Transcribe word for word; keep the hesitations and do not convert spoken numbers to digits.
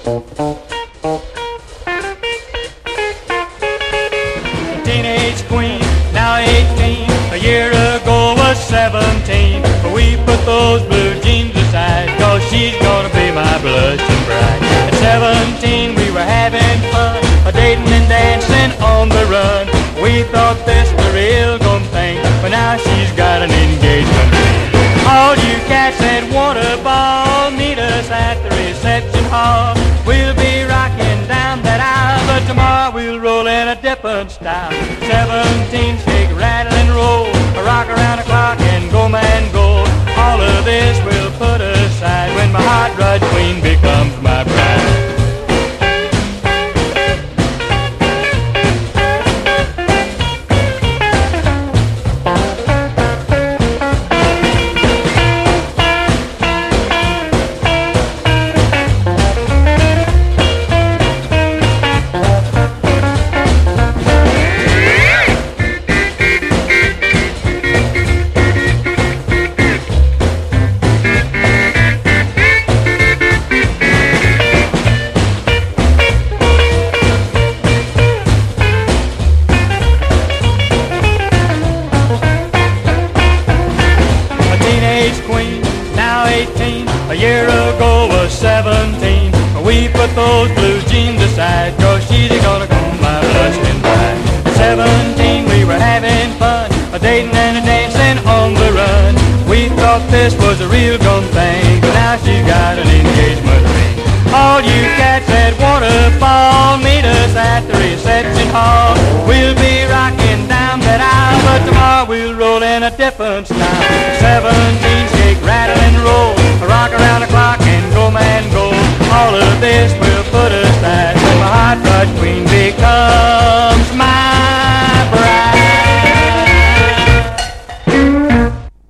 Teenage queen, now eighteen, a year ago was seventeen. But we put those blue jeans aside, cause she's gonna be my blushing bride. At seventeen we were having fun, a dating and dancing on the run. We thought this was a real good thing, but now she's got an engagement ring. All you cats that want a ball, meet us at the reception hall. We'll be rocking down that aisle, but tomorrow we'll roll in a different style. Seventeen, shake, rattle and roll, rock around the clock and go man go. All of this will put aside when my hot rod queen becomes my bride. Queen, now eighteen, a year ago was seventeen. We put those blue jeans aside, cause she's gonna come my blushing bride. Seventeen, we were having fun, a dating and a dancing on the run. We thought this was a real good thing, but now she's got an engagement ring. All you cats that want a ball, meet us at the reception hall. We'll be rocking down that aisle, but tomorrow we'll roll in a different style. Seventeen, shake, rattle and roll, rock around the clock and go man go. All of this will put us back when my hot rod queen becomes